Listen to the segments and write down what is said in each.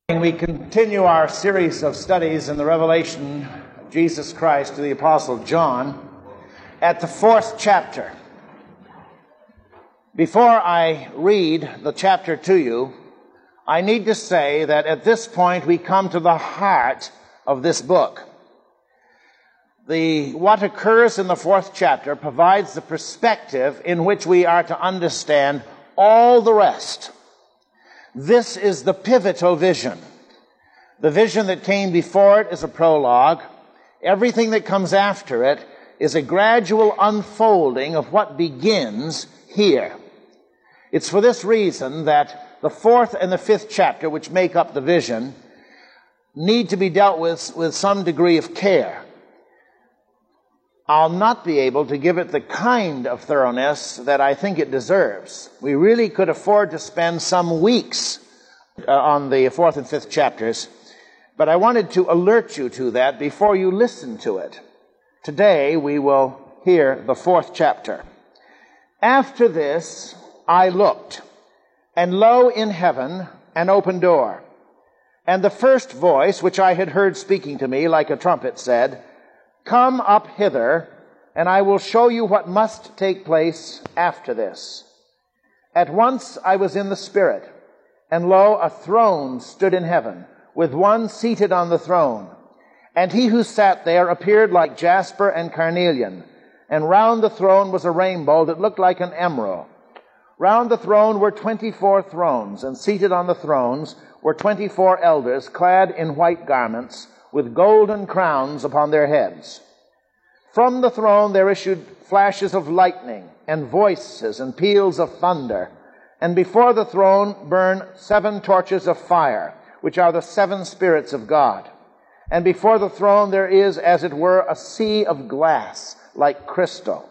We continue our series of studies in the revelation of Jesus Christ to the Apostle John at the 4th chapter. Before I read the chapter to you, I need to say that at this point we come to the heart of this book. What occurs in the 4th chapter provides the perspective in which we are to understand all the rest. This is the pivotal vision. The vision that came before it is a prologue. Everything that comes after it is a gradual unfolding of what begins here. It's for this reason that the 4th and the 5th chapter, which make up the vision, need to be dealt with some degree of care. I'll not be able to give it the kind of thoroughness that I think it deserves. We really could afford to spend some weeks on the 4th and 5th chapters, but I wanted to alert you to that before you listen to it. Today we will hear the 4th chapter. After this I looked, and lo, in heaven an open door. And the first voice which I had heard speaking to me like a trumpet said, "Come up hither, and I will show you what must take place after this." At once I was in the Spirit, and lo, a throne stood in heaven, with one seated on the throne. And he who sat there appeared like jasper and carnelian, and round the throne was a rainbow that looked like an emerald. Round the throne were 24 thrones, and seated on the thrones were 24 elders, clad in white garments, with golden crowns upon their heads. From the throne there issued flashes of lightning, and voices and peals of thunder. And before the throne burned 7 torches of fire, which are the 7 spirits of God. And before the throne there is, as it were, a sea of glass, like crystal.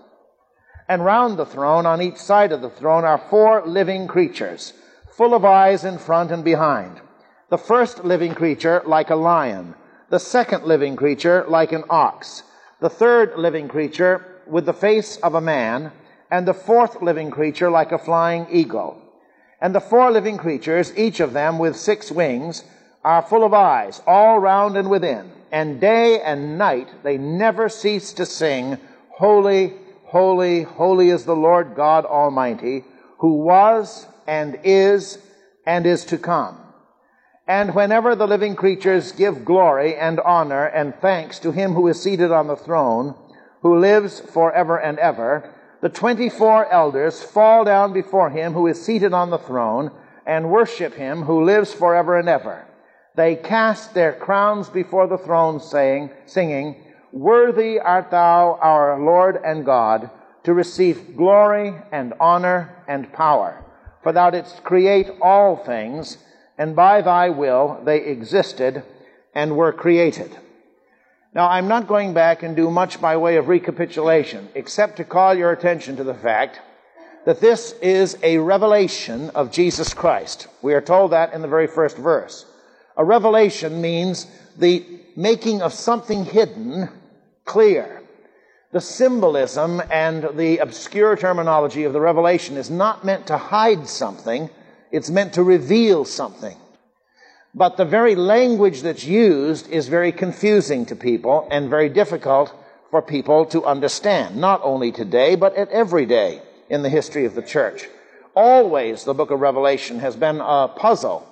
And round the throne, on each side of the throne, are 4 living creatures, full of eyes in front and behind. The first living creature like a lion, the second living creature like an ox, the third living creature with the face of a man, and the 4th living creature like a flying eagle. And the 4 living creatures, each of them with 6 wings, are full of eyes, all round and within. And day and night they never cease to sing, "Holy, holy, holy is the Lord God Almighty, who was and is to come." And whenever the living creatures give glory and honor and thanks to him who is seated on the throne, who lives forever and ever, the 24 elders fall down before him who is seated on the throne and worship him who lives forever and ever. They cast their crowns before the throne, singing, "Worthy art thou, our Lord and God, to receive glory and honor and power. For thou didst create all things, and by thy will they existed and were created." Now, I'm not going back and do much by way of recapitulation, except to call your attention to the fact that this is a revelation of Jesus Christ. We are told that in the very first verse. A revelation means the making of something hidden clear. The symbolism and the obscure terminology of the revelation is not meant to hide something, it's meant to reveal something. But the very language that's used is very confusing to people and very difficult for people to understand, not only today, but at every day in the history of the church. Always the book of Revelation has been a puzzle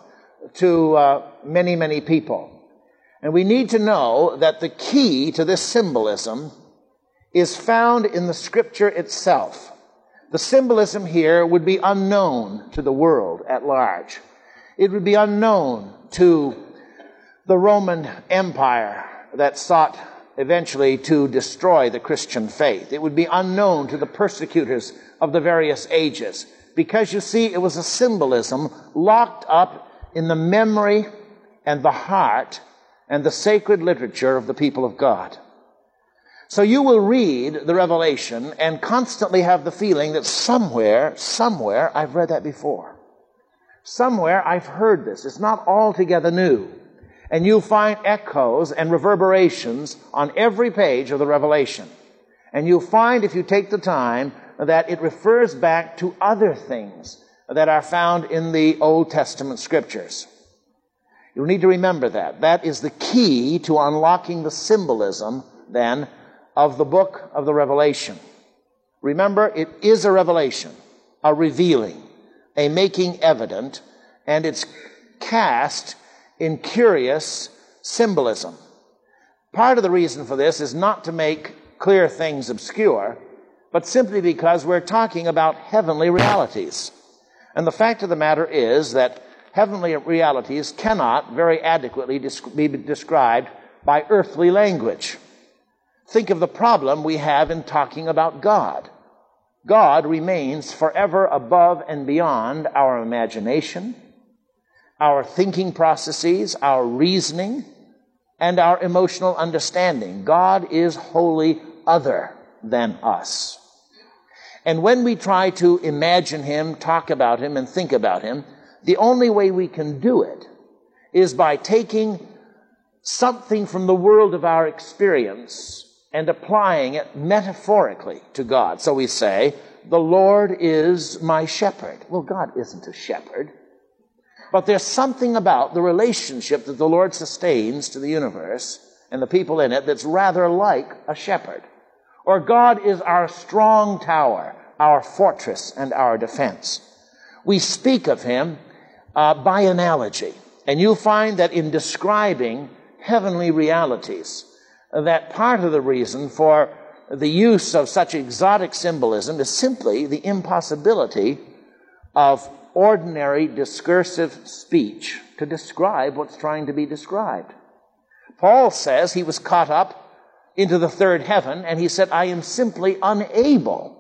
to many, many people. And we need to know that the key to this symbolism is found in the Scripture itself. The symbolism here would be unknown to the world at large. It would be unknown to the Roman Empire that sought eventually to destroy the Christian faith. It would be unknown to the persecutors of the various ages, because you see, it was a symbolism locked up in the memory and the heart and the sacred literature of the people of God. So you will read the Revelation and constantly have the feeling that somewhere, I've read that before. Somewhere I've heard this. It's not altogether new. And you'll find echoes and reverberations on every page of the Revelation. And you'll find, if you take the time, that it refers back to other things that are found in the Old Testament Scriptures. You'll need to remember that. That is the key to unlocking the symbolism, then, of the book of the Revelation. Remember, it is a revelation, a revealing, a making evident, and it's cast in curious symbolism. Part of the reason for this is not to make clear things obscure, but simply because we're talking about heavenly realities. And the fact of the matter is that heavenly realities cannot very adequately be described by earthly language. Think of the problem we have in talking about God. God remains forever above and beyond our imagination, our thinking processes, our reasoning, and our emotional understanding. God is wholly other than us. And when we try to imagine him, talk about him, and think about him, the only way we can do it is by taking something from the world of our experience and applying it metaphorically to God. So we say, the Lord is my shepherd. Well, God isn't a shepherd. But there's something about the relationship that the Lord sustains to the universe and the people in it that's rather like a shepherd. Or God is our strong tower, our fortress, and our defense. We speak of him by analogy. And you'll find that in describing heavenly realities, that part of the reason for the use of such exotic symbolism is simply the impossibility of ordinary discursive speech to describe what's trying to be described. Paul says he was caught up into the third heaven, and he said, I am simply unable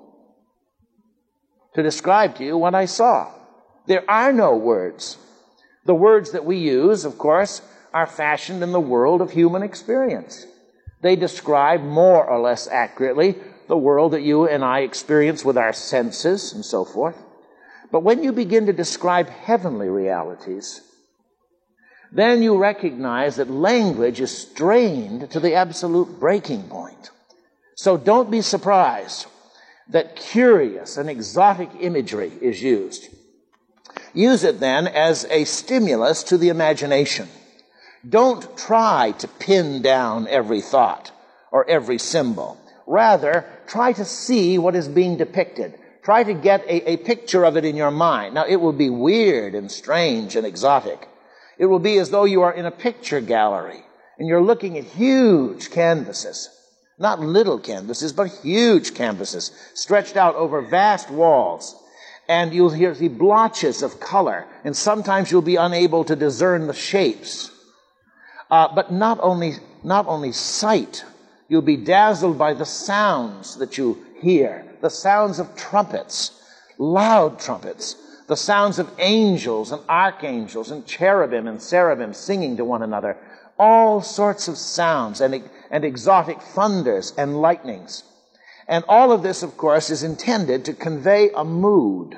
to describe to you what I saw. There are no words. The words that we use, of course, are fashioned in the world of human experience. They describe more or less accurately the world that you and I experience with our senses and so forth. But when you begin to describe heavenly realities, then you recognize that language is strained to the absolute breaking point. So don't be surprised that curious and exotic imagery is used. Use it then as a stimulus to the imagination. Don't try to pin down every thought or every symbol. Rather, try to see what is being depicted. Try to get a picture of it in your mind. Now, it will be weird and strange and exotic. It will be as though you are in a picture gallery and you're looking at huge canvases. Not little canvases, but huge canvases stretched out over vast walls. And you'll see blotches of color, and sometimes you'll be unable to discern the shapes. But not only sight, you'll be dazzled by the sounds that you hear, the sounds of trumpets, loud trumpets, the sounds of angels and archangels and cherubim and seraphim singing to one another, all sorts of sounds and exotic thunders and lightnings. And all of this, of course, is intended to convey a mood,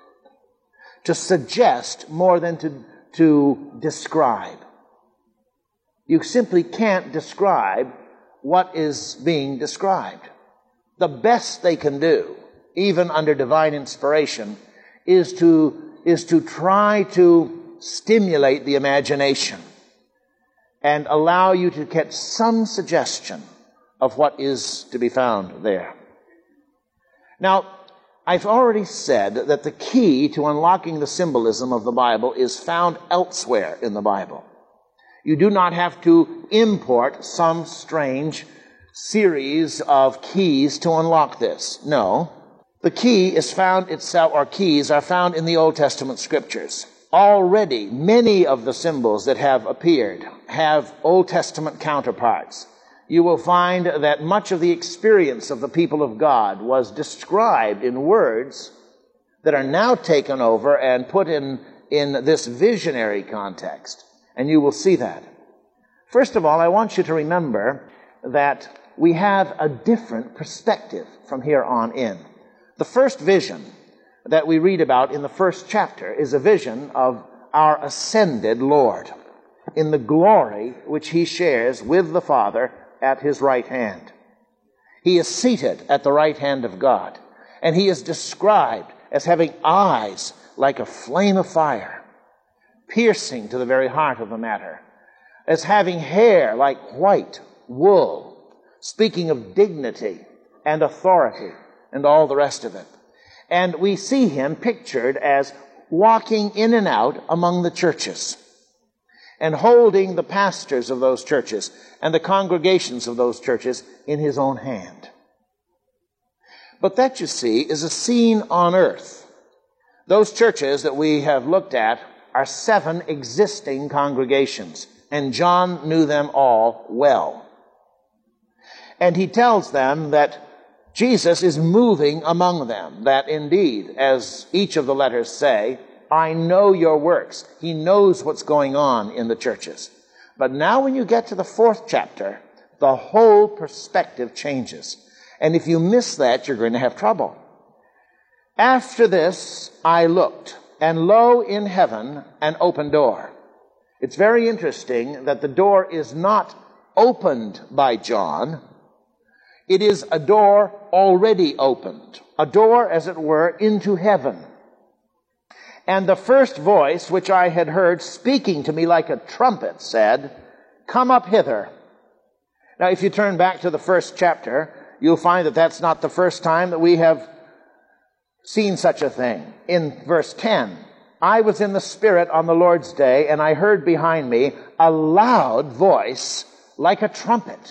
to suggest more than to describe. You simply can't describe what is being described. The best they can do, even under divine inspiration, is to try to stimulate the imagination and allow you to get some suggestion of what is to be found there. Now, I've already said that the key to unlocking the symbolism of the Bible is found elsewhere in the Bible. You do not have to import some strange series of keys to unlock this. No. The key is found itself, or keys are found in the Old Testament scriptures. Already, many of the symbols that have appeared have Old Testament counterparts. You will find that much of the experience of the people of God was described in words that are now taken over and put in this visionary context. And you will see that. First of all, I want you to remember that we have a different perspective from here on in. The first vision that we read about in the first chapter is a vision of our ascended Lord in the glory which he shares with the Father at his right hand. He is seated at the right hand of God, and he is described as having eyes like a flame of fire, piercing to the very heart of the matter, as having hair like white wool, speaking of dignity and authority and all the rest of it. And we see him pictured as walking in and out among the churches and holding the pastors of those churches and the congregations of those churches in his own hand. But that, you see, is a scene on earth. Those churches that we have looked at are 7 existing congregations, and John knew them all well. And he tells them that Jesus is moving among them, that indeed, as each of the letters say, I know your works. He knows what's going on in the churches. But now when you get to the 4th chapter, the whole perspective changes. And if you miss that, you're going to have trouble. After this, I looked, and lo, in heaven, an open door. It's very interesting that the door is not opened by John. It is a door already opened, a door, as it were, into heaven. And the first voice which I had heard speaking to me like a trumpet said, Come up hither. Now, if you turn back to the 1st chapter, you'll find that that's not the first time that we have seen such a thing. In verse 10, I was in the Spirit on the Lord's day, and I heard behind me a loud voice like a trumpet.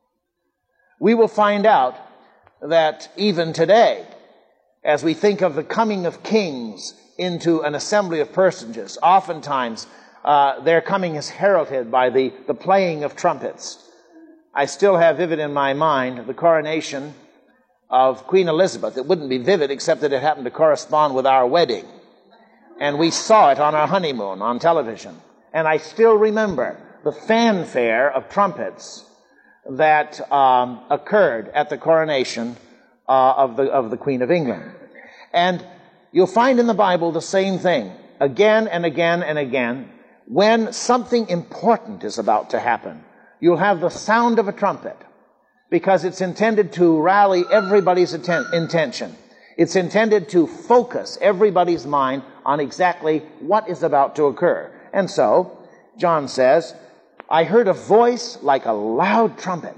We will find out that even today, as we think of the coming of kings into an assembly of personages, oftentimes their coming is heralded by the playing of trumpets. I still have vivid in my mind the coronation of Queen Elizabeth. It wouldn't be vivid except that it happened to correspond with our wedding. And we saw it on our honeymoon on television. And I still remember the fanfare of trumpets that occurred at the coronation of the Queen of England. And you'll find in the Bible the same thing again and again and again. When something important is about to happen, you'll have the sound of a trumpet, because it's intended to rally everybody's intention. It's intended to focus everybody's mind on exactly what is about to occur. And so, John says, I heard a voice like a loud trumpet.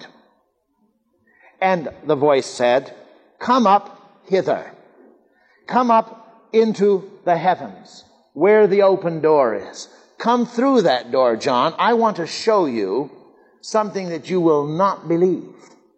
And the voice said, Come up hither. Come up into the heavens, where the open door is. Come through that door, John. I want to show you something that you will not believe.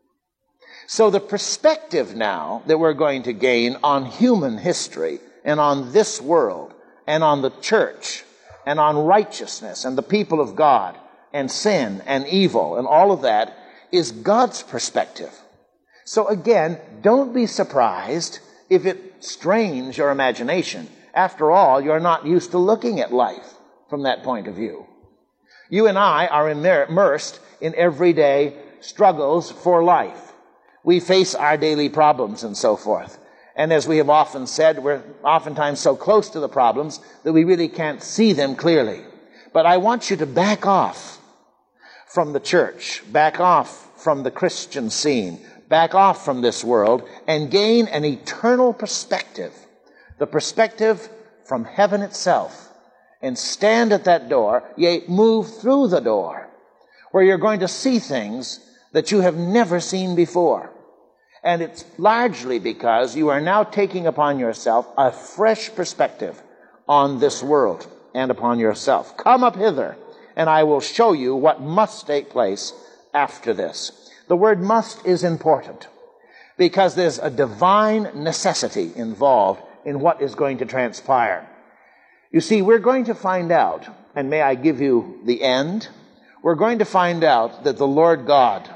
So the perspective now that we're going to gain on human history and on this world and on the church and on righteousness and the people of God and sin and evil and all of that is God's perspective. So again, don't be surprised if it strains your imagination. After all, you're not used to looking at life from that point of view. You and I are immersed in everyday struggles for life. We face our daily problems and so forth. And as we have often said, we're oftentimes so close to the problems that we really can't see them clearly. But I want you to back off from the church, back off from the Christian scene, back off from this world, and gain an eternal perspective, the perspective from heaven itself, and stand at that door, yea, move through the door, where you're going to see things that you have never seen before. And it's largely because you are now taking upon yourself a fresh perspective on this world and upon yourself. Come up hither, and I will show you what must take place after this. The word must is important because there's a divine necessity involved in what is going to transpire. You see, we're going to find out, and may I give you the end? We're going to find out that the Lord God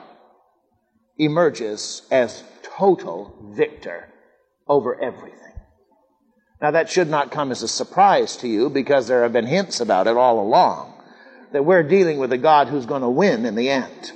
emerges as total victor over everything. Now, that should not come as a surprise to you because there have been hints about it all along, that we're dealing with a God who's going to win in the end.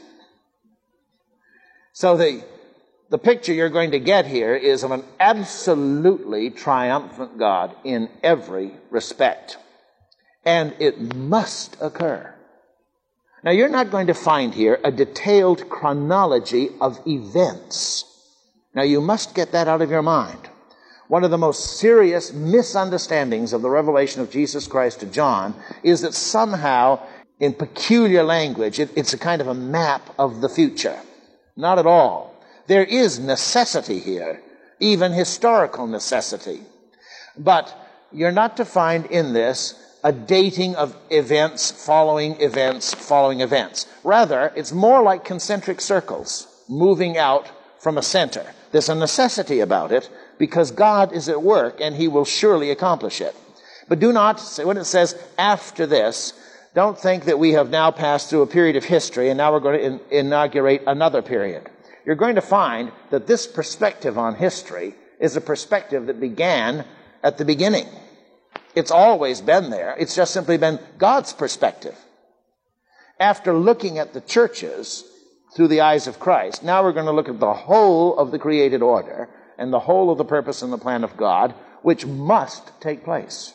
So the picture you're going to get here is of an absolutely triumphant God in every respect. And it must occur. Now, you're not going to find here a detailed chronology of events. Now, you must get that out of your mind. One of the most serious misunderstandings of the revelation of Jesus Christ to John is that somehow, in peculiar language, it's a kind of a map of the future. Not at all. There is necessity here, even historical necessity. But you're not to find in this a dating of events following events following events. Rather, it's more like concentric circles moving out from a center. There's a necessity about it because God is at work and he will surely accomplish it. But do not, when it says after this, don't think that we have now passed through a period of history and now we're going to inaugurate another period. You're going to find that this perspective on history is a perspective that began at the beginning. It's always been there. It's just simply been God's perspective. After looking at the churches through the eyes of Christ, now we're going to look at the whole of the created order and the whole of the purpose and the plan of God, which must take place.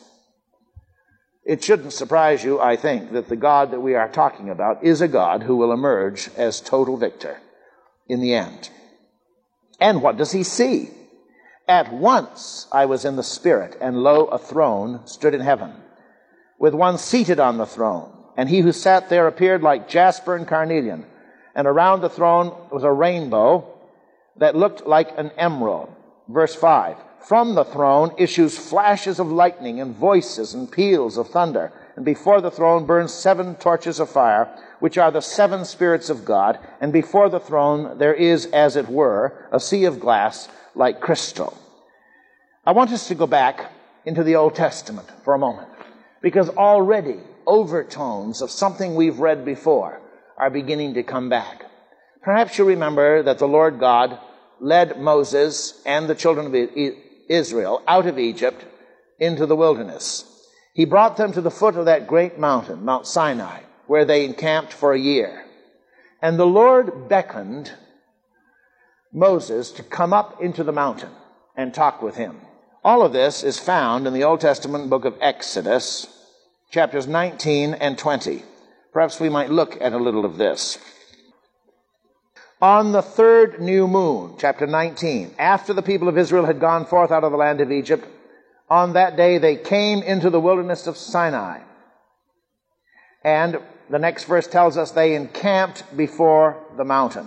It shouldn't surprise you, I think, that the God that we are talking about is a God who will emerge as total victor in the end. And what does he see? At once I was in the Spirit, and lo, a throne stood in heaven, with one seated on the throne. And he who sat there appeared like jasper and carnelian. And around the throne was a rainbow that looked like an emerald. Verse 5, from the throne issues flashes of lightning and voices and peals of thunder. And before the throne burns 7 torches of fire, which are the 7 spirits of God. And before the throne there is, as it were, a sea of glass like crystal. I want us to go back into the Old Testament for a moment, because already overtones of something we've read before are beginning to come back. Perhaps you remember that the Lord God led Moses and the children of Israel out of Egypt into the wilderness. He brought them to the foot of that great mountain, Mount Sinai, where they encamped for a year. And the Lord beckoned Moses to come up into the mountain and talk with him. All of this is found in the Old Testament book of Exodus, chapters 19 and 20. Perhaps we might look at a little of this. On the 3rd new moon, chapter 19, after the people of Israel had gone forth out of the land of Egypt, on that day they came into the wilderness of Sinai. And the next verse tells us they encamped before the mountain.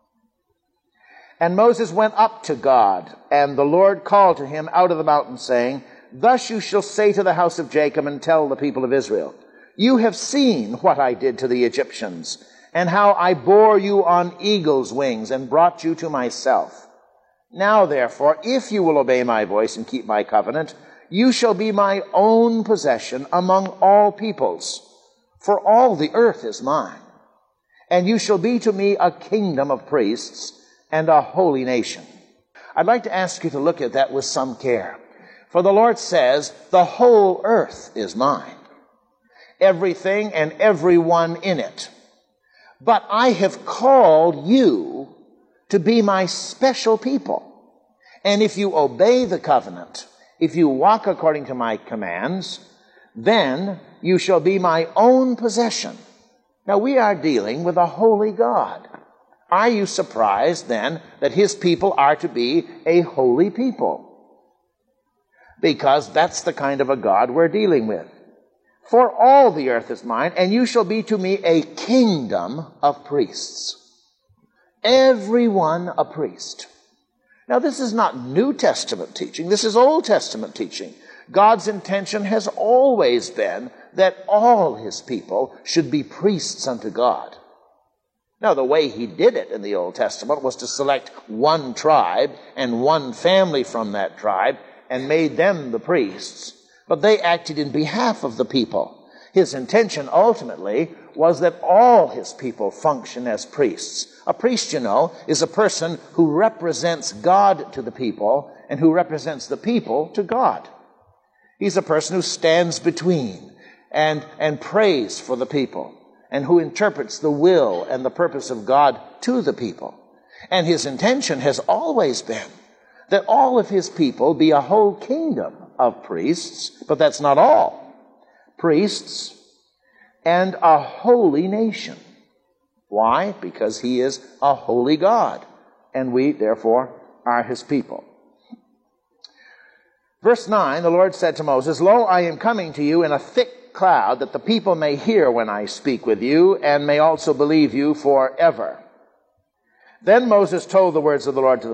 And Moses went up to God, and the Lord called to him out of the mountain, saying, thus you shall say to the house of Jacob and tell the people of Israel, you have seen what I did to the Egyptians, and how I bore you on eagle's wings and brought you to myself. Now, therefore, if you will obey my voice and keep my covenant, you shall be my own possession among all peoples, for all the earth is mine. And you shall be to me a kingdom of priests and a holy nation. I'd like to ask you to look at that with some care. For the Lord says, the whole earth is mine, everything and everyone in it. But I have called you to be my special people. And if you obey the covenant, if you walk according to my commands, then you shall be my own possession. Now we are dealing with a holy God. Are you surprised then that his people are to be a holy people? Because that's the kind of a God we're dealing with. For all the earth is mine, and you shall be to me a kingdom of priests. Everyone a priest. Now this is not New Testament teaching, this is Old Testament teaching. God's intention has always been that all his people should be priests unto God. Now, the way he did it in the Old Testament was to select one tribe and one family from that tribe and made them the priests. But they acted in behalf of the people. His intention ultimately was that all his people function as priests. A priest, you know, is a person who represents God to the people and who represents the people to God. He's a person who stands between and prays for the people, and who interprets the will and the purpose of God to the people. And his intention has always been that all of his people be a whole kingdom of priests, but that's not all. Priests and a holy nation. Why? Because he is a holy God, and we, therefore, are his people. Verse 9, the Lord said to Moses, Lo, I am coming to you in a thick cloud, that the people may hear when I speak with you, and may also believe you forever. Then Moses told the words of the Lord to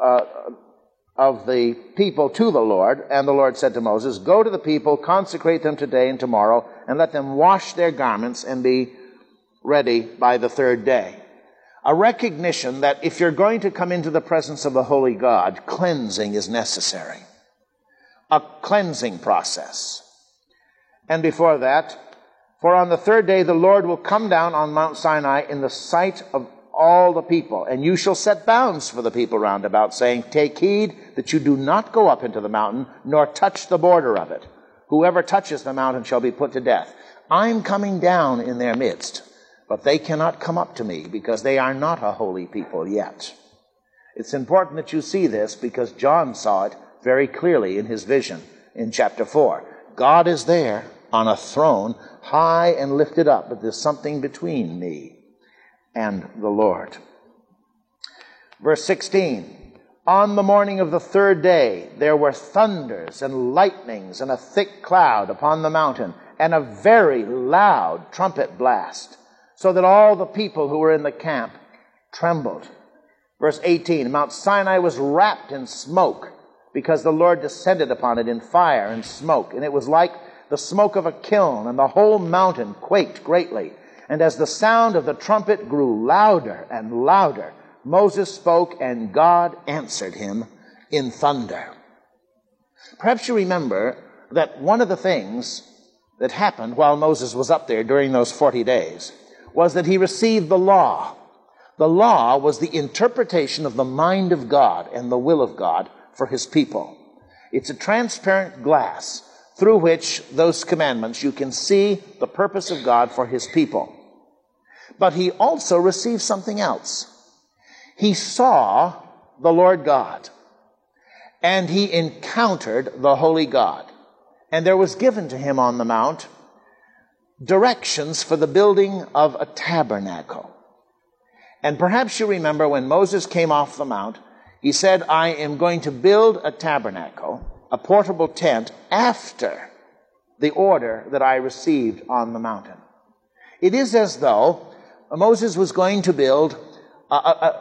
the people to the Lord, and the Lord said to Moses, Go to the people, consecrate them today and tomorrow, and let them wash their garments and be ready by the third day. A recognition that if you're going to come into the presence of the holy God, cleansing is necessary. A cleansing process. And before that, for on the third day the Lord will come down on Mount Sinai in the sight of all the people, and you shall set bounds for the people round about, saying, Take heed that you do not go up into the mountain, nor touch the border of it. Whoever touches the mountain shall be put to death. I'm coming down in their midst, but they cannot come up to me, because they are not a holy people yet. It's important that you see this, because John saw it very clearly in his vision in chapter 4. God is there on a throne, high and lifted up, but there's something between me and the Lord. Verse 16, On the morning of the third day there were thunders and lightnings and a thick cloud upon the mountain, and a very loud trumpet blast, so that all the people who were in the camp trembled. Verse 18, Mount Sinai was wrapped in smoke, because the Lord descended upon it in fire and smoke, and it was like the smoke of a kiln, and the whole mountain quaked greatly. And as the sound of the trumpet grew louder and louder, Moses spoke, and God answered him in thunder. Perhaps you remember that one of the things that happened while Moses was up there during those 40 days was that he received the law. The law was the interpretation of the mind of God and the will of God for his people. It's a transparent glass through which those commandments, you can see the purpose of God for his people. But he also received something else. He saw the Lord God, and he encountered the holy God. And there was given to him on the mount directions for the building of a tabernacle. And perhaps you remember when Moses came off the mount, he said, I am going to build a tabernacle, a portable tent, after the order that I received on the mountain. It is as though Moses was going to build a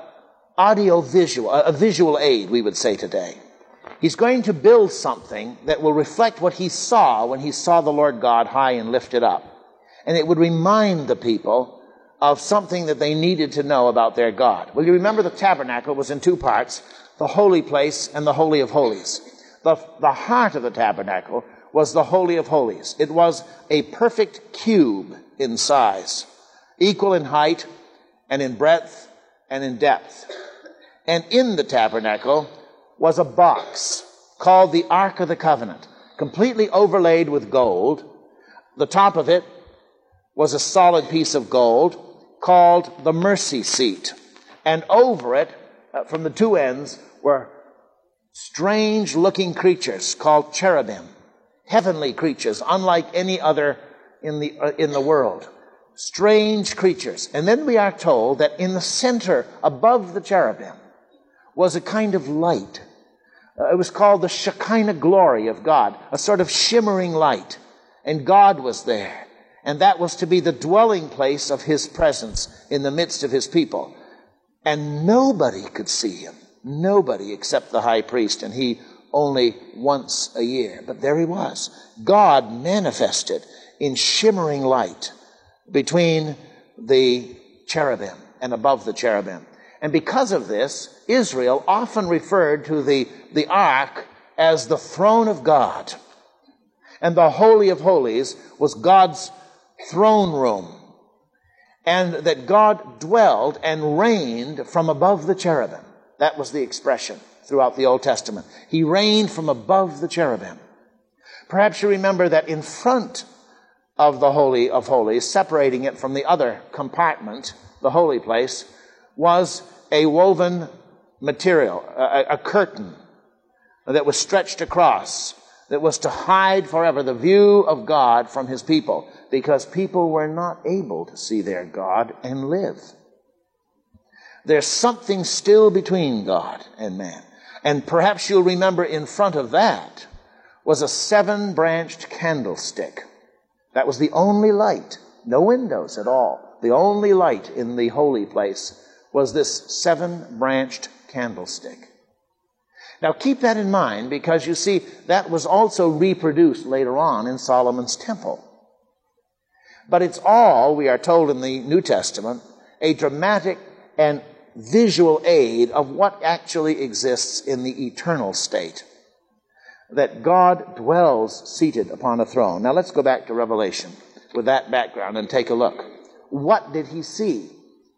visual aid, we would say today. He's going to build something that will reflect what he saw when he saw the Lord God high and lifted up. And it would remind the people of something that they needed to know about their God. Well, you remember the tabernacle was in two parts, the holy place and the Holy of Holies. The heart of the tabernacle was the Holy of Holies. It was a perfect cube in size, equal in height and in breadth and in depth. And in the tabernacle was a box called the Ark of the Covenant, completely overlaid with gold. The top of it was a solid piece of gold called the mercy seat. And over it, from the two ends, were strange-looking creatures called cherubim, heavenly creatures, unlike any other in the world. Strange creatures. And then we are told that in the center, above the cherubim, was a kind of light. It was called the Shekinah glory of God, a sort of shimmering light. And God was there. And that was to be the dwelling place of his presence in the midst of his people. And nobody could see him. Nobody except the high priest, and he only once a year. But there he was. God manifested in shimmering light between the cherubim and above the cherubim. And because of this, Israel often referred to the ark as the throne of God. And the Holy of Holies was God's throne room. And that God dwelled and reigned from above the cherubim. That was the expression throughout the Old Testament. He reigned from above the cherubim. Perhaps you remember that in front of the Holy of Holies, separating it from the other compartment, the holy place, was a woven material, a curtain that was stretched across, that was to hide forever the view of God from his people, because people were not able to see their God and live. There's something still between God and man. And perhaps you'll remember in front of that was a 7-branched candlestick. That was the only light, no windows at all. The only light in the holy place was this 7-branched candlestick. Now keep that in mind, because you see, that was also reproduced later on in Solomon's temple. But it's all, we are told in the New Testament, a dramatic and visual aid of what actually exists in the eternal state. That God dwells seated upon a throne. Now let's go back to Revelation with that background and take a look. What did he see?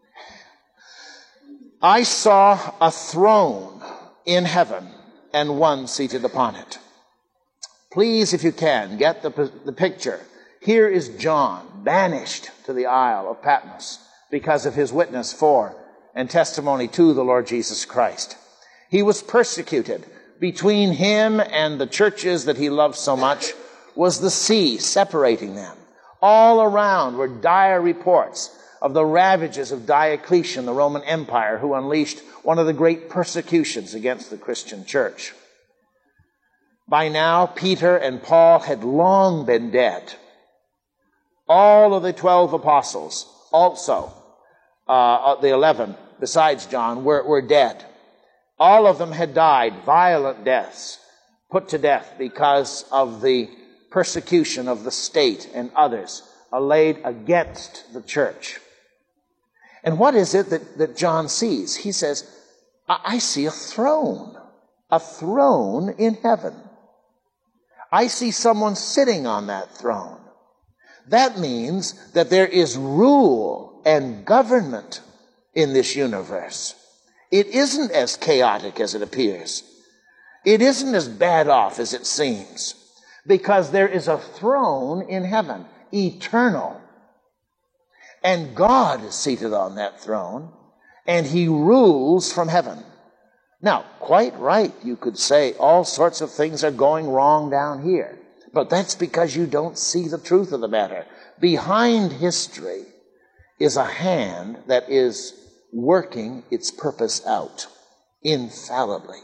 I saw a throne in heaven, and one seated upon it. Please, if you can, get the picture. Here is John, banished to the Isle of Patmos because of his witness for and testimony to the Lord Jesus Christ. He was persecuted. Between him and the churches that he loved so much was the sea separating them. All around were dire reports of the ravages of Diocletian, the Roman Empire, who unleashed one of the great persecutions against the Christian church. By now, Peter and Paul had long been dead. All of the 12 apostles, also the 11, besides John, were dead. All of them had died violent deaths, put to death because of the persecution of the state and others allayed against the church. And what is it that John sees? He says, I see a throne in heaven. I see someone sitting on that throne. That means that there is rule and government in this universe. It isn't as chaotic as it appears. It isn't as bad off as it seems, because there is a throne in heaven, eternal. And God is seated on that throne, and he rules from heaven. Now, quite right, you could say all sorts of things are going wrong down here. But that's because you don't see the truth of the matter. Behind history is a hand that is working its purpose out, infallibly.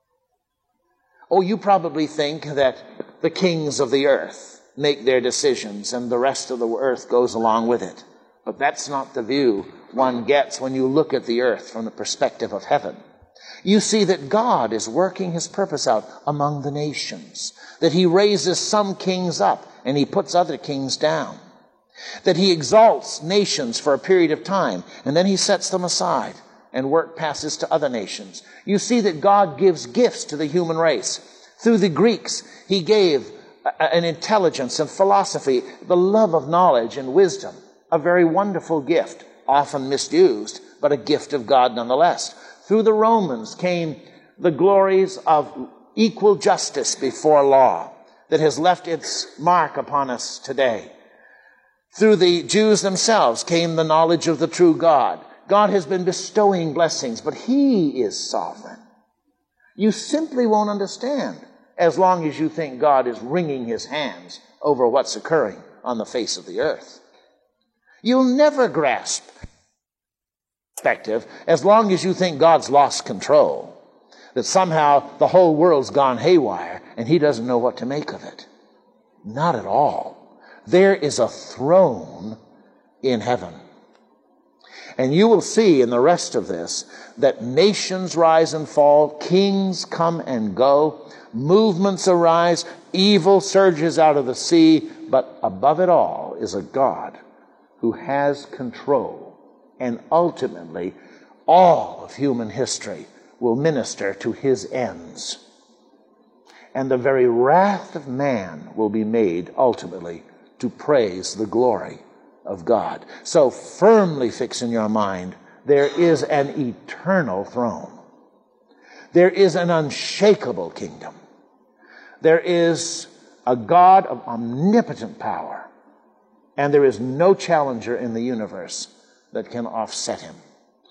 Oh, you probably think that the kings of the earth make their decisions and the rest of the earth goes along with it. But that's not the view one gets when you look at the earth from the perspective of heaven. You see that God is working his purpose out among the nations, that he raises some kings up and he puts other kings down, that he exalts nations for a period of time and then he sets them aside and work passes to other nations. You see that God gives gifts to the human race. Through the Greeks, he gave an intelligence and philosophy, the love of knowledge and wisdom, a very wonderful gift, often misused, but a gift of God nonetheless. Through the Romans came the glories of equal justice before law that has left its mark upon us today. Through the Jews themselves came the knowledge of the true God. God has been bestowing blessings, but he is sovereign. You simply won't understand as long as you think God is wringing his hands over what's occurring on the face of the earth. You'll never grasp perspective as long as you think God's lost control, that somehow the whole world's gone haywire and he doesn't know what to make of it. Not at all. There is a throne in heaven. And you will see in the rest of this that nations rise and fall, kings come and go, movements arise, evil surges out of the sea, but above it all is a God who has control. And ultimately, all of human history will minister to his ends. And the very wrath of man will be made ultimately to praise the glory of God. So firmly fix in your mind, there is an eternal throne. There is an unshakable kingdom. There is a God of omnipotent power. And there is no challenger in the universe that can offset him.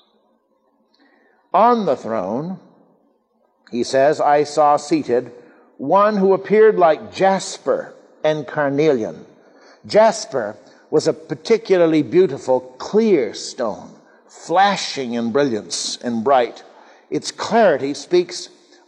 On the throne, he says, I saw seated one who appeared like jasper and carnelian. Jasper was a particularly beautiful, clear stone, flashing in brilliance and bright. Its clarity speaks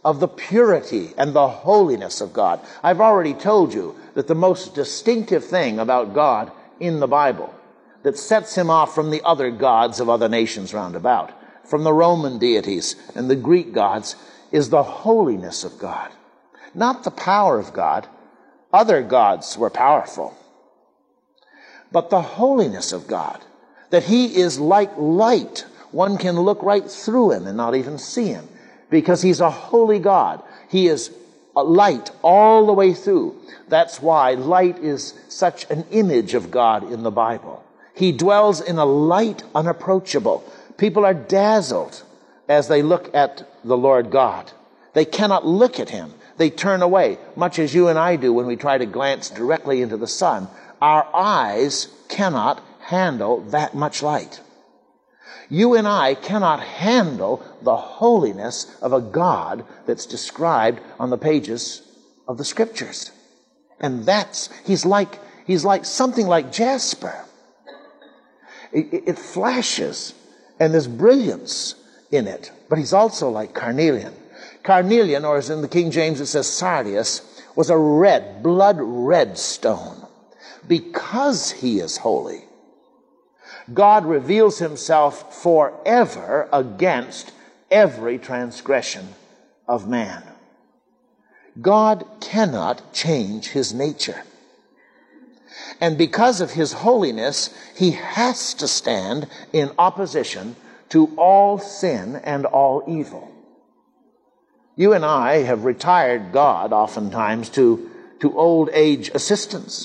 of the purity and the holiness of God. I've already told you that the most distinctive thing about God in the Bible that sets him off from the other gods of other nations round about, from the Roman deities and the Greek gods, is the holiness of God. Not the power of God. Other gods were powerful. But the holiness of God, that he is like light. One can look right through him and not even see him, because he's a holy God. He is a light all the way through. That's why light is such an image of God in the Bible. He dwells in a light unapproachable. People are dazzled as they look at the Lord God. They cannot look at him. They turn away, much as you and I do when we try to glance directly into the sun. Our eyes cannot handle that much light. You and I cannot handle the holiness of a God that's described on the pages of the Scriptures. And he's like something like jasper. It flashes, and there's brilliance in it. But he's also like carnelian. Carnelian, or as in the King James it says sardius, was a red, blood red stone. Because he is holy, God reveals himself forever against every transgression of man. God cannot change his nature. And because of his holiness, he has to stand in opposition to all sin and all evil. You and I have retired God oftentimes to old age assistants.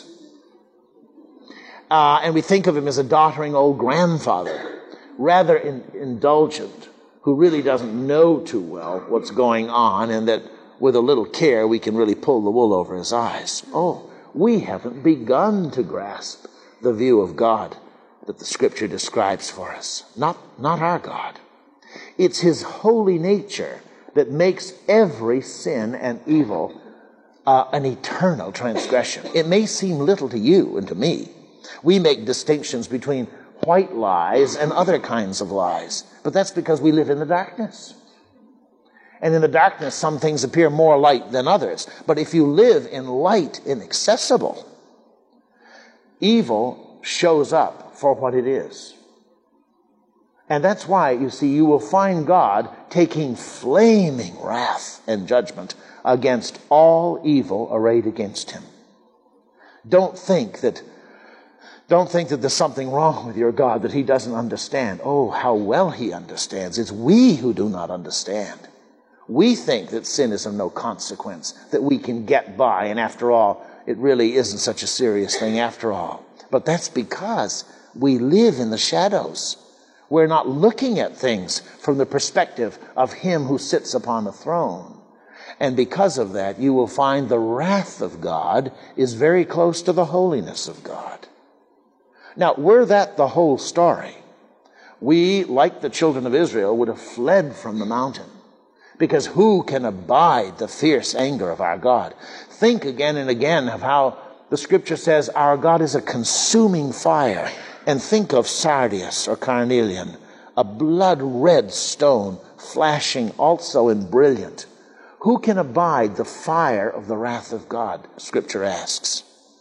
And we think of him as a doddering old grandfather, rather indulgent, who really doesn't know too well what's going on, and that with a little care we can really pull the wool over his eyes. Oh, we haven't begun to grasp the view of God that the Scripture describes for us. Not our God. It's his holy nature that makes every sin and evil an eternal transgression. It may seem little to you and to me. We make distinctions between white lies and other kinds of lies, but that's because we live in the darkness. And in the darkness, some things appear more light than others. But if you live in light inaccessible, evil shows up for what it is. And that's why, you see, you will find God taking flaming wrath and judgment against all evil arrayed against him. Don't think that there's something wrong with your God that he doesn't understand. Oh, how well he understands. It's we who do not understand. We think that sin is of no consequence, that we can get by, and after all, it really isn't such a serious thing after all. But that's because we live in the shadows. We're not looking at things from the perspective of him who sits upon the throne. And because of that, you will find the wrath of God is very close to the holiness of God. Now, were that the whole story, we, like the children of Israel, would have fled from the mountain. Because who can abide the fierce anger of our God? Think again and again of how the Scripture says our God is a consuming fire. And think of sardius or carnelian, a blood red stone, flashing also in brilliant. Who can abide the fire of the wrath of God? Scripture asks.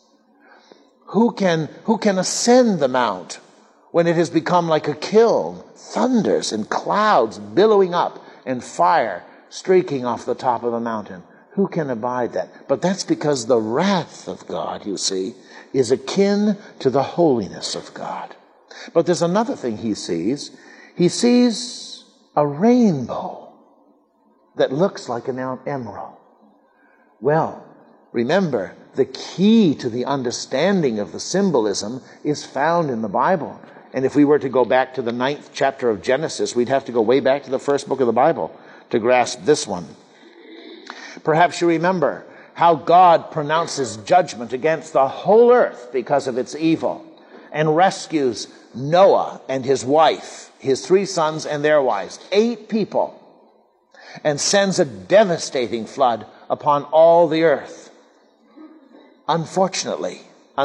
Who can ascend the mount when it has become like a kiln, thunders and clouds billowing up, and fire streaking off the top of the mountain? Who can abide that? But that's because the wrath of God, you see, is akin to the holiness of God. But there's another thing he sees. He sees a rainbow that looks like an emerald. Well, remember, the key to the understanding of the symbolism is found in the Bible. And if we were to go back to the 9th chapter of Genesis, we'd have to go way back to the first book of the Bible to grasp this one. Perhaps you remember how God pronounces judgment against the whole earth because of its evil, and rescues Noah and his wife, his 3 sons and their wives, 8 people, and sends a devastating flood upon all the earth. Unfortunately,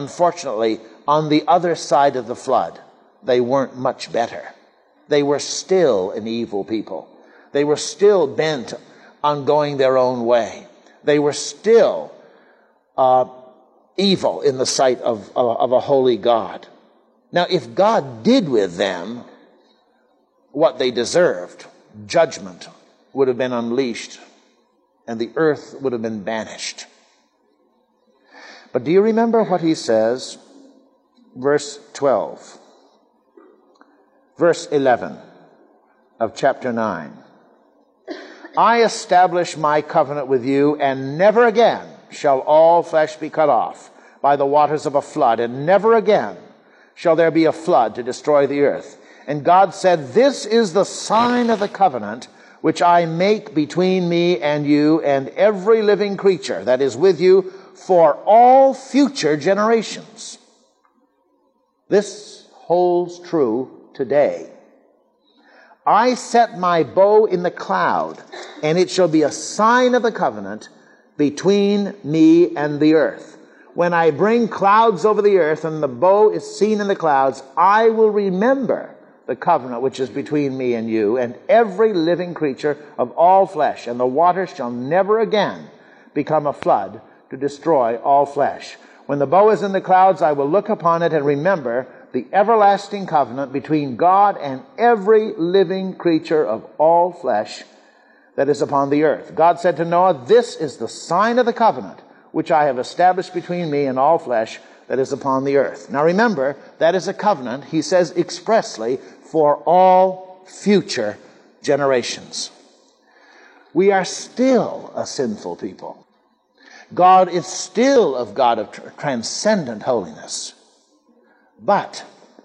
on the other side of the flood, they weren't much better. They were still an evil people. They were still bent on going their own way. They were still evil in the sight of a holy God. Now, if God did with them what they deserved, judgment would have been unleashed and the earth would have been banished. But do you remember what he says? Verse 12. Verse 11 of chapter 9. I establish my covenant with you, and never again shall all flesh be cut off by the waters of a flood, and never again shall there be a flood to destroy the earth. And God said, this is the sign of the covenant which I make between me and you and every living creature that is with you for all future generations. This holds true today. I set my bow in the cloud, and it shall be a sign of the covenant between me and the earth. When I bring clouds over the earth and the bow is seen in the clouds, I will remember the covenant which is between me and you and every living creature of all flesh, and the waters shall never again become a flood to destroy all flesh. When the bow is in the clouds, I will look upon it and remember the everlasting covenant between God and every living creature of all flesh that is upon the earth. God said to Noah, this is the sign of the covenant which I have established between me and all flesh that is upon the earth. Now remember, that is a covenant, he says expressly, for all future generations. We are still a sinful people. God is still a God of transcendent holiness. But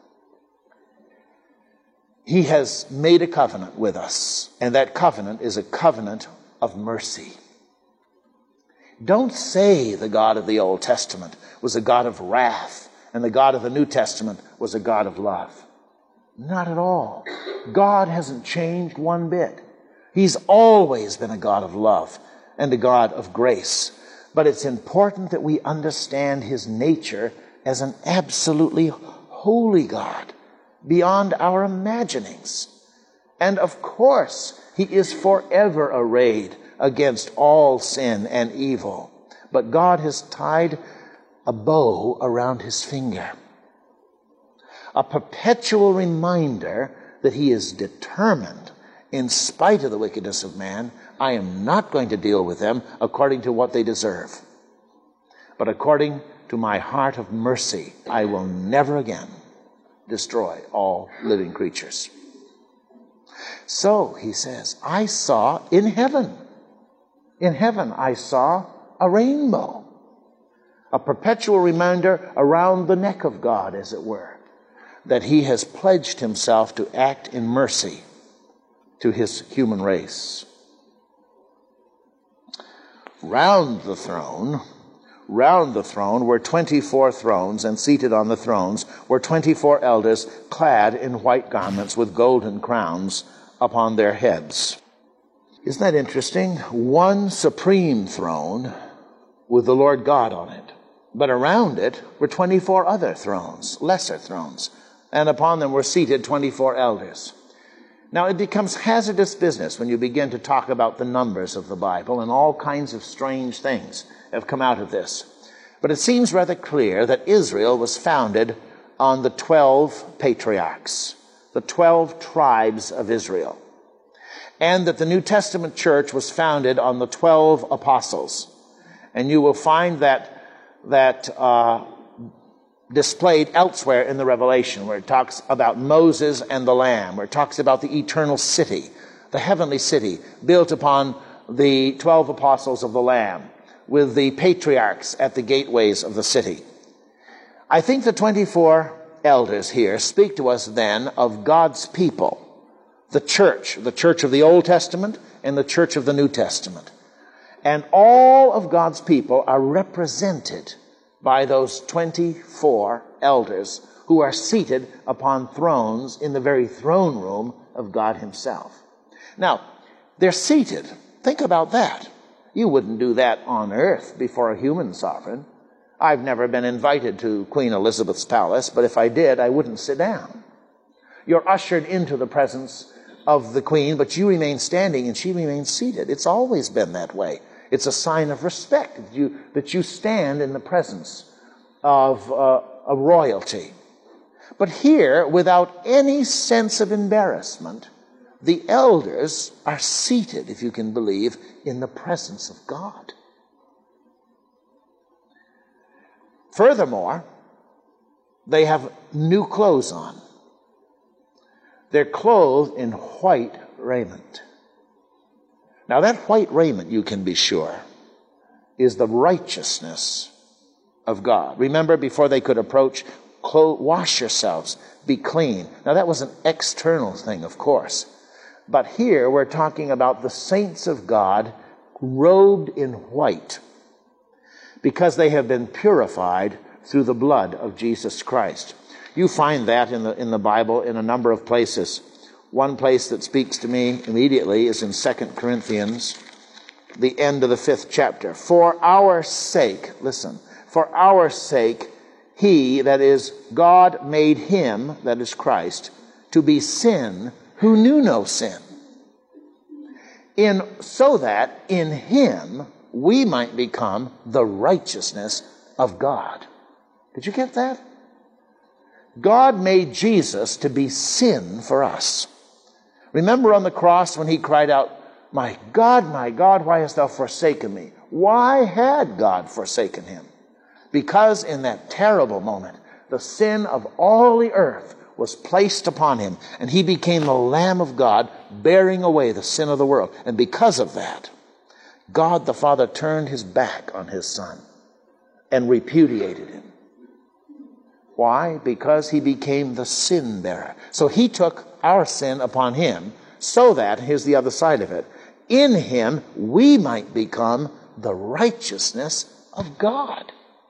he has made a covenant with us, and that covenant is a covenant of mercy. Don't say the God of the Old Testament was a God of wrath and the God of the New Testament was a God of love. Not at all. God hasn't changed one bit. He's always been a God of love and a God of grace. But it's important that we understand his nature as an absolutely holy God, beyond our imaginings. And of course, he is forever arrayed against all sin and evil. But God has tied a bow around his finger, a perpetual reminder that he is determined, in spite of the wickedness of man, I am not going to deal with them according to what they deserve, but according to my heart of mercy, I will never again destroy all living creatures. So, he says, I saw in heaven I saw a rainbow, a perpetual reminder around the neck of God, as it were, that he has pledged himself to act in mercy to his human race. Round the throne were 24 thrones, and seated on the thrones were 24 elders clad in white garments with golden crowns upon their heads. Isn't that interesting? One supreme throne with the Lord God on it. But around it were 24 other thrones, lesser thrones, and upon them were seated 24 elders. Now, it becomes hazardous business when you begin to talk about the numbers of the Bible, and all kinds of strange things have come out of this. But it seems rather clear that Israel was founded on the 12 patriarchs, the 12 tribes of Israel, and that the New Testament church was founded on the 12 apostles. And you will find that displayed elsewhere in the Revelation, where it talks about Moses and the Lamb, where it talks about the eternal city, the heavenly city, built upon the 12 apostles of the Lamb, with the patriarchs at the gateways of the city. I think the 24 elders here speak to us then of God's people, the church of the Old Testament and the church of the New Testament. And all of God's people are represented by those 24 elders who are seated upon thrones in the very throne room of God himself. Now, they're seated. Think about that. You wouldn't do that on earth before a human sovereign. I've never been invited to Queen Elizabeth's palace, but if I did, I wouldn't sit down. You're ushered into the presence of the queen, but you remain standing and she remains seated. It's always been that way. It's a sign of respect that you stand in the presence of a royalty. But here, without any sense of embarrassment, the elders are seated, if you can believe, in the presence of God. Furthermore, they have new clothes on. They're clothed in white raiment. Now that white raiment, you can be sure, is the righteousness of God. Remember, before they could approach, wash yourselves, be clean. Now that was an external thing, of course. But here we're talking about the saints of God robed in white because they have been purified through the blood of Jesus Christ. You find that in the Bible in a number of places. One place that speaks to me immediately is in 2 Corinthians, the end of the 5th chapter. For our sake, listen, for our sake, he, that is, God made him, that is Christ, to be sin who knew no sin, so that in him we might become the righteousness of God. Did you get that? God made Jesus to be sin for us. Remember on the cross when he cried out, my God, why hast thou forsaken me? Why had God forsaken him? Because in that terrible moment, the sin of all the earth was placed upon him, and he became the Lamb of God, bearing away the sin of the world. And because of that, God the Father turned his back on his Son and repudiated him. Why? Because he became the sin bearer. So he took our sin upon him so that, here's the other side of it, in him we might become the righteousness of God.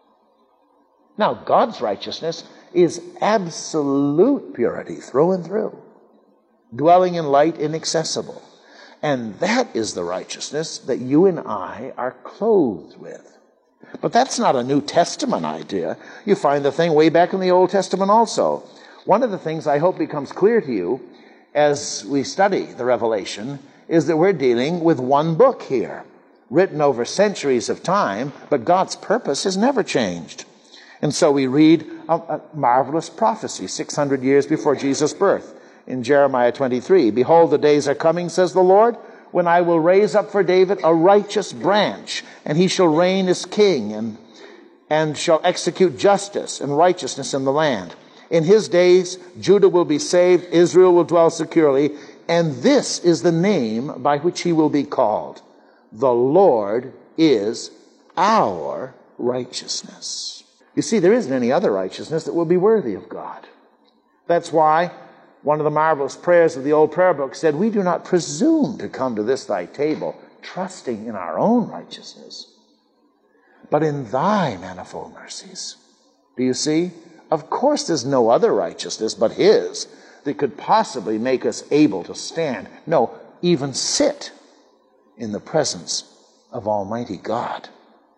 Now, God's righteousness is absolute purity through and through, dwelling in light inaccessible. And that is the righteousness that you and I are clothed with. But that's not a New Testament idea. You find the thing way back in the Old Testament also. One of the things I hope becomes clear to you as we study the Revelation is that we're dealing with one book here, written over centuries of time, but God's purpose has never changed. And so we read a marvelous prophecy 600 years before Jesus' birth in Jeremiah 23. Behold, the days are coming, says the Lord, when I will raise up for David a righteous branch, and he shall reign as king, and shall execute justice and righteousness in the land. In his days, Judah will be saved, Israel will dwell securely, and this is the name by which he will be called. The Lord is our righteousness. You see, there isn't any other righteousness that will be worthy of God. That's why one of the marvelous prayers of the old prayer book said, we do not presume to come to this thy table, trusting in our own righteousness, but in thy manifold mercies. Do you see? Of course there's no other righteousness but his that could possibly make us able to stand, no, even sit in the presence of Almighty God.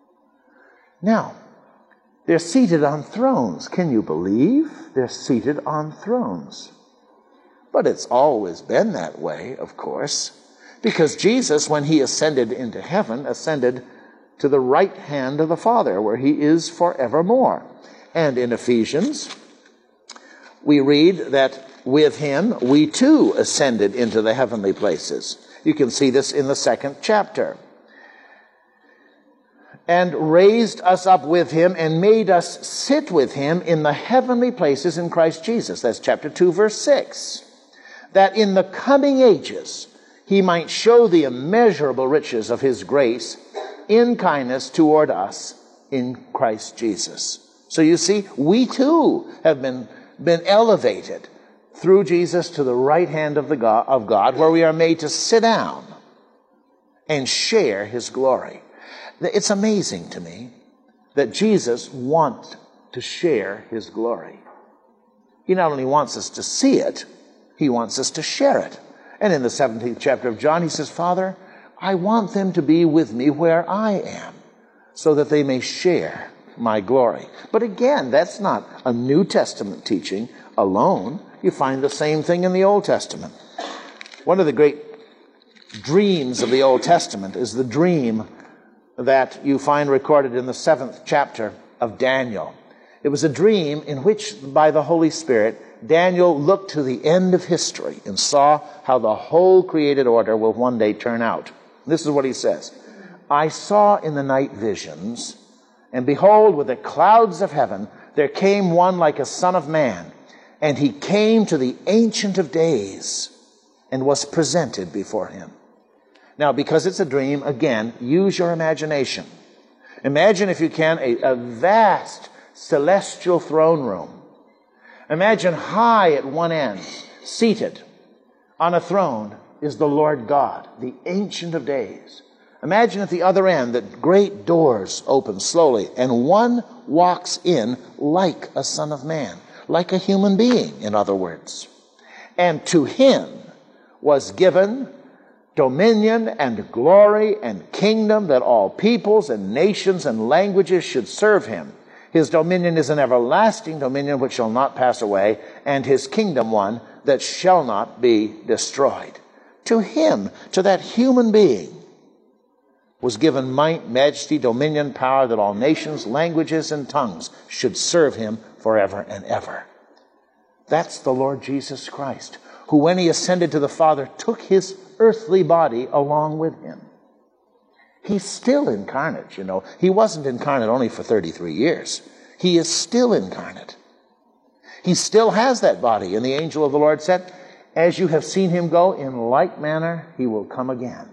Now, they're seated on thrones. Can you believe? They're seated on thrones. But it's always been that way, of course, because Jesus, when he ascended into heaven, ascended to the right hand of the Father, where he is forevermore. And in Ephesians, we read that with him we too ascended into the heavenly places. You can see this in the 2nd chapter. And raised us up with him and made us sit with him in the heavenly places in Christ Jesus. That's chapter 2, verse 6. That in the coming ages he might show the immeasurable riches of his grace in kindness toward us in Christ Jesus. So you see, we too have been elevated through Jesus to the right hand of God, where we are made to sit down and share his glory. It's amazing to me that Jesus wants to share his glory. He not only wants us to see it, he wants us to share it. And in the 17th chapter of John, he says, Father, I want them to be with me where I am, so that they may share my glory. But again, that's not a New Testament teaching alone. You find the same thing in the Old Testament. One of the great dreams of the Old Testament is the dream that you find recorded in the 7th chapter of Daniel. It was a dream in which, by the Holy Spirit, Daniel looked to the end of history and saw how the whole created order will one day turn out. This is what he says. I saw in the night visions, and behold, with the clouds of heaven, there came one like a son of man, and he came to the Ancient of Days and was presented before him. Now, because it's a dream, again, use your imagination. Imagine, if you can, a vast celestial throne room. Imagine high at one end, seated on a throne, is the Lord God, the Ancient of Days. Imagine at the other end that great doors open slowly, and one walks in like a son of man, like a human being, in other words. And to him was given dominion and glory and kingdom, that all peoples and nations and languages should serve him. His dominion is an everlasting dominion which shall not pass away, and his kingdom one that shall not be destroyed. To him, to that human being, was given might, majesty, dominion, power, that all nations, languages, and tongues should serve him forever and ever. That's the Lord Jesus Christ, who, when he ascended to the Father, took his earthly body along with him. He's still incarnate, you know. He wasn't incarnate only for 33 years. He is still incarnate. He still has that body. And the angel of the Lord said, as you have seen him go, in like manner he will come again.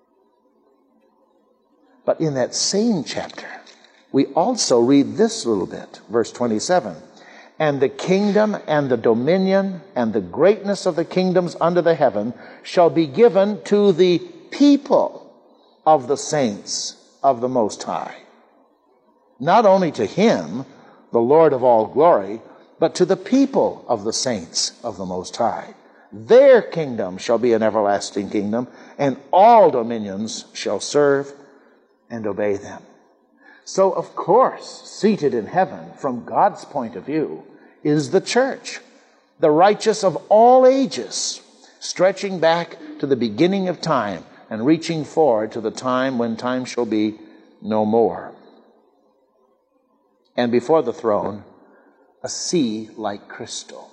But in that same chapter, we also read this little bit, verse 27. And the kingdom and the dominion and the greatness of the kingdoms under the heaven shall be given to the people of the saints of the Most High. Not only to him, the Lord of all glory, but to the people of the saints of the Most High. Their kingdom shall be an everlasting kingdom, and all dominions shall serve and obey them. So, of course, seated in heaven, from God's point of view, is the church, the righteous of all ages, stretching back to the beginning of time and reaching forward to the time when time shall be no more. And before the throne, a sea like crystal.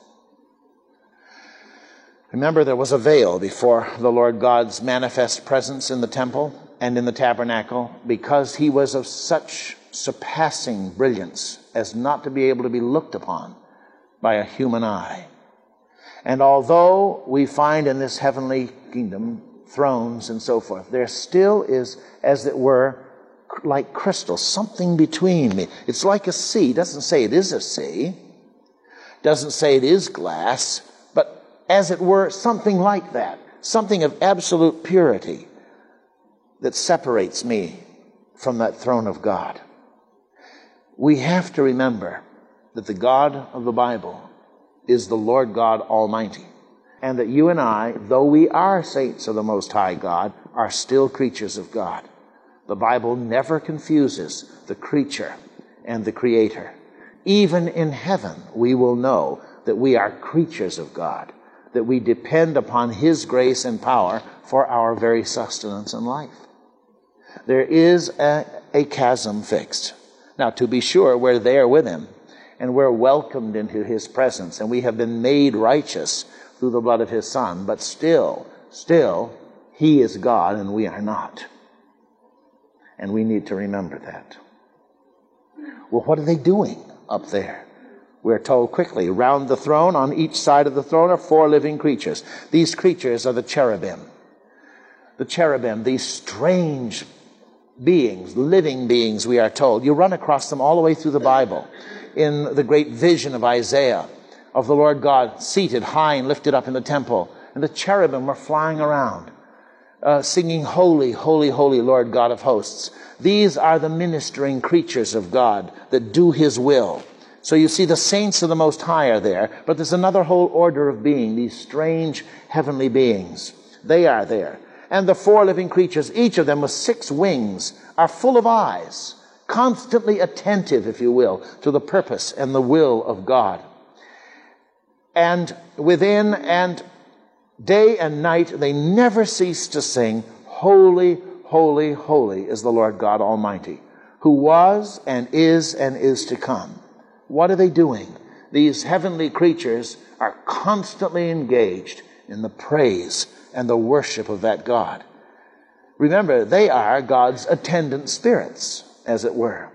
Remember, there was a veil before the Lord God's manifest presence in the temple and in the tabernacle, because he was of such surpassing brilliance as not to be able to be looked upon by a human eye. And although we find in this heavenly kingdom thrones and so forth, there still is, as it were, like crystal, something between me. It's like a sea. It doesn't say it is a sea. Doesn't say it is glass, but as it were, something like that. Something of absolute purity that separates me from that throne of God. We have to remember that the God of the Bible is the Lord God Almighty, and that you and I, though we are saints of the Most High God, are still creatures of God. The Bible never confuses the creature and the Creator. Even in heaven, we will know that we are creatures of God, that we depend upon his grace and power for our very sustenance and life. There is a chasm fixed. Now, to be sure, we're there with him, and we're welcomed into his presence, and we have been made righteous through the blood of his Son. But still, he is God and we are not. And we need to remember that. Well, what are they doing up there? We're told quickly, round the throne, on each side of the throne, are 4 living creatures. These creatures are the cherubim. The cherubim, these strange beings, living beings, we are told. You run across them all the way through the Bible. In the great vision of Isaiah, of the Lord God seated high and lifted up in the temple, and the cherubim were flying around, singing, Holy, holy, holy, Lord God of hosts. These are the ministering creatures of God that do his will. So you see, the saints of the Most High are there, but there's another whole order of being, these strange heavenly beings. They are there. And the 4 living creatures, each of them with 6 wings, are full of eyes, constantly attentive, if you will, to the purpose and the will of God. And within and Day and night they never cease to sing, "Holy, holy, holy is the Lord God Almighty, who was and is to come." What are they doing? These heavenly creatures are constantly engaged in the praise and the worship of that God. Remember, they are God's attendant spirits, as it were.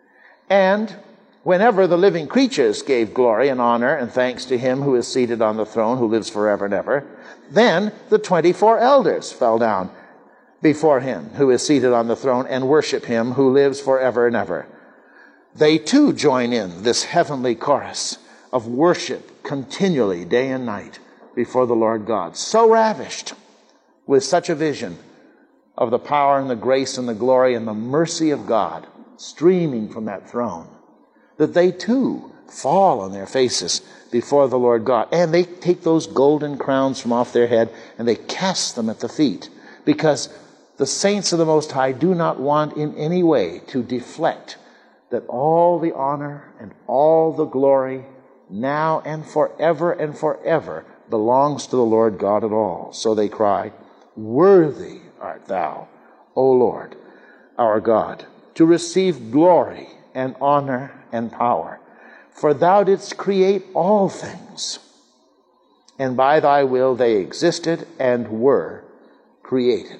And whenever the living creatures gave glory and honor and thanks to him who is seated on the throne, who lives forever and ever, then the 24 elders fell down before him who is seated on the throne and worship him who lives forever and ever. They too join in this heavenly chorus of worship continually, day and night, before the Lord God, so ravished with such a vision of the power and the grace and the glory and the mercy of God streaming from that throne, that they too fall on their faces before the Lord God. And they take those golden crowns from off their head and they cast them at the feet, because the saints of the Most High do not want in any way to deflect that all the honor and all the glory now and forever belongs to the Lord God at all. So they cry, "Worthy art thou, O Lord, our God, to receive glory and honor and power. For thou didst create all things, and by thy will they existed and were created."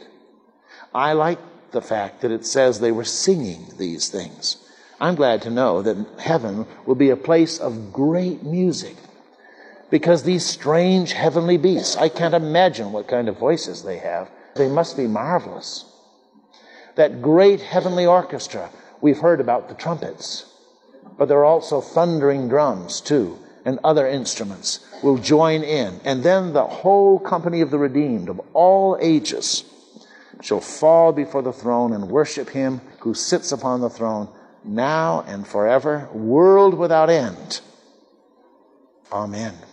I like the fact that it says they were singing these things. I'm glad to know that heaven will be a place of great music, because these strange heavenly beasts, I can't imagine what kind of voices they have. They must be marvelous. That great heavenly orchestra, we've heard about the trumpets, but there are also thundering drums too, and other instruments will join in. And then the whole company of the redeemed of all ages shall fall before the throne and worship him who sits upon the throne now and forever, world without end. Amen.